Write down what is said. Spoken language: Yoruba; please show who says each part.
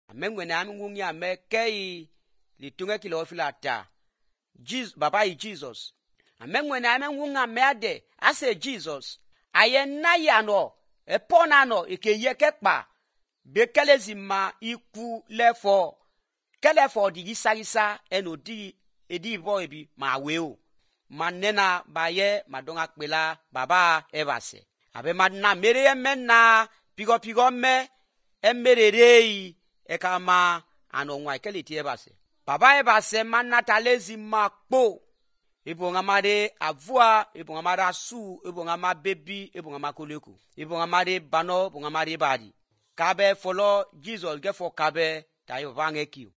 Speaker 1: amengwene amingungi ame kei litunge kilo filata baba yi Jesus amengwene amengunga ame ade ase Jesus ayena yano epona no ikeye kekpa bekelezima iku lefo kelefo di gisagisa enodi edi bo ebi ma weo manena baye madonga kpela baba ebase abe madna mere emena pigo me emererei ekama anonwa ikeliti ebase baba ebase manata lezima kpo ibonga mare avua ibonga mara su ibonga ma bebi ibonga makoleku ibonga mare bano ibonga mare badi kabe folo Jesus gefo kabe tayo vange kiu